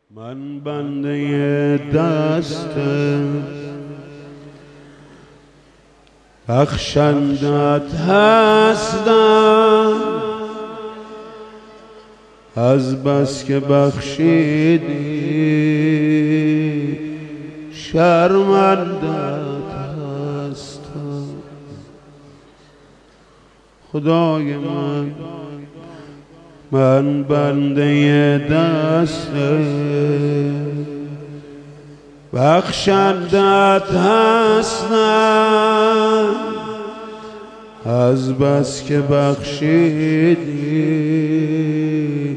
من بنده دست بخشندت هستم، از بس که بخشیدی شرمندت هستم. خدای من بنده دست بخشندت هستم، از بس که بخشیدی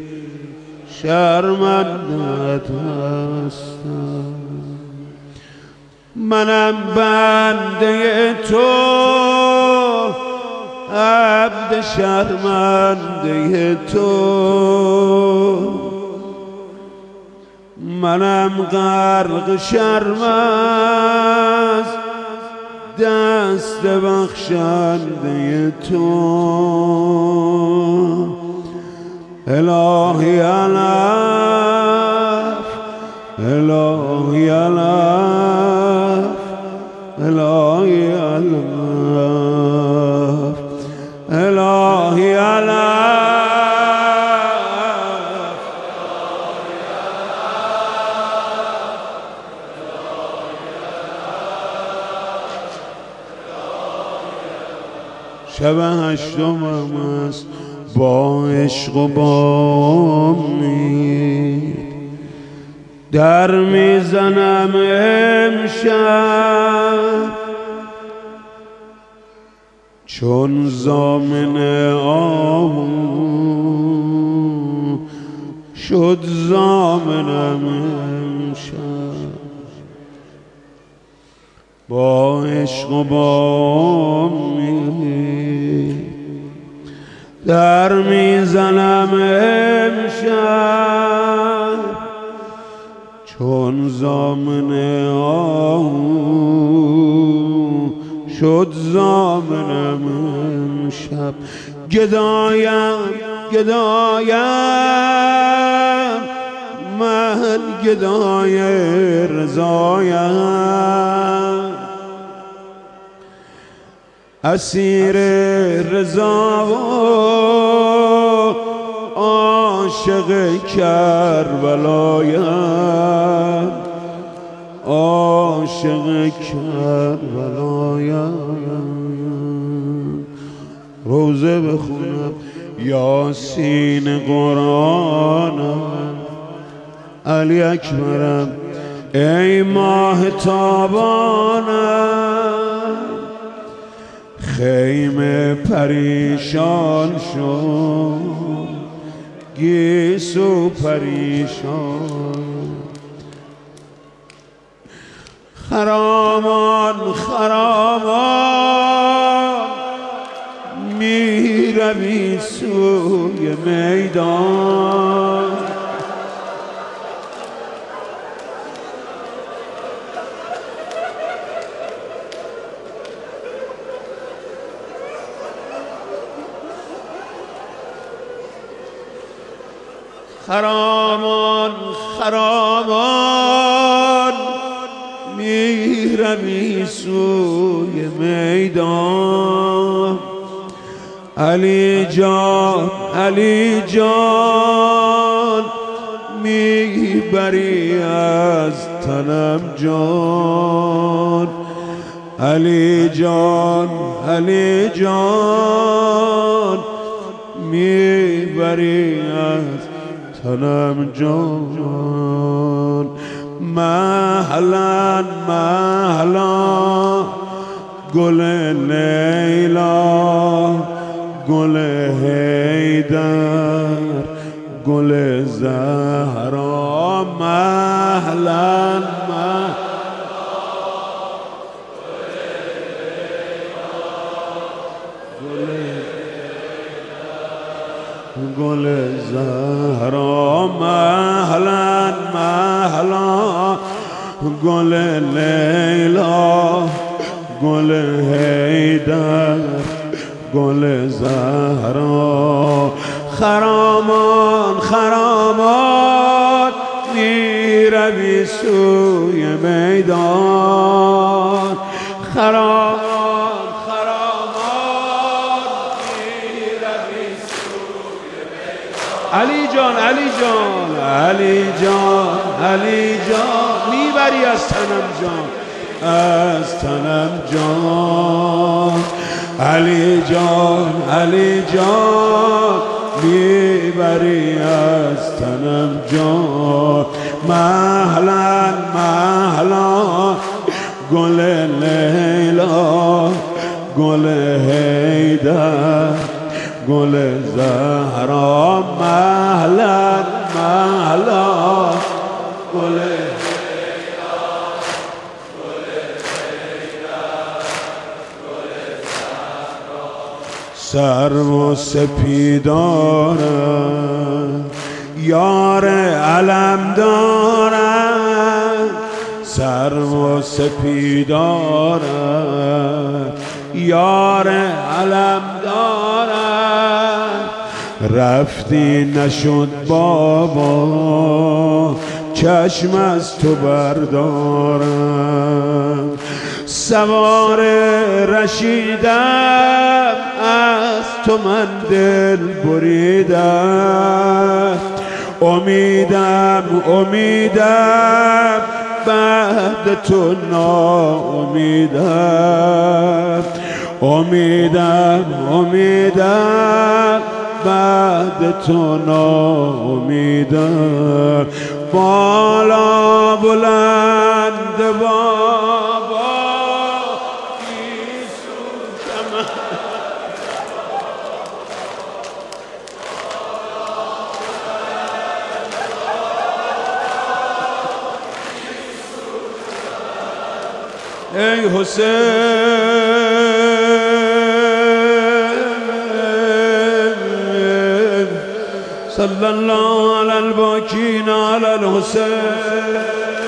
شرمندت هستم. منم بنده تو، عبد شرمنده تو، منم غرق شرم از دست بخشنده تو. الهی علف، الهی علف، الهی علف، الهی علف، شب هشتمم است با عشق و با امید، در میزنم امشب چون ضامن آهو شد ضامنم امشب. با عشق و با امید در میزنم امشب چون ضامن آهو شد ضامنم امشب. گدایم گدایم من گدای رضایم، اسیر رضا و عاشق کربلایم، عاشق کربلایم. روزه بخونم یاسین قرآنم، علی اکبرم ای ماه تابانم. خیمه پریشان شد گیسو پریشان، خرامان خرامان می روی سوی میدان. خرامان خرامان می روی سوی میدان. علی جان علی جان می بری از تنم جان. علی جان علی جان می بری از تنم جان. مهلا مهلا گل لیلا، گل حیدر، گل زهرا. مهلا مهلا گل زهرا. مهلا مهلا گل لیلا، گل حیدر، گل زهرا. خرامان خرامان روی سوی میدان خرامان علی جان علی جان علی جان علی جان میبری از تنم جان از تنم جان علی جان علی جان میبری از تنم جان مهلا مهلا گل لیلا گل حیدر گل زهرا مهلا مهلا گل لیلا گل حیدر گل زهرا سرو و سپیدارم یار علم دارم سرو و سپیدارم یار علم دارم رفتی نشد بابا چشم از تو بردارم سوار رشیدم از تو من دل بریدم امیدم امیدم بعد تو ناامیدم امیدم امیدم بعد تو ناامیدم بالا بلند بابا ای حسین صلی الله علی الباکین علی الحسین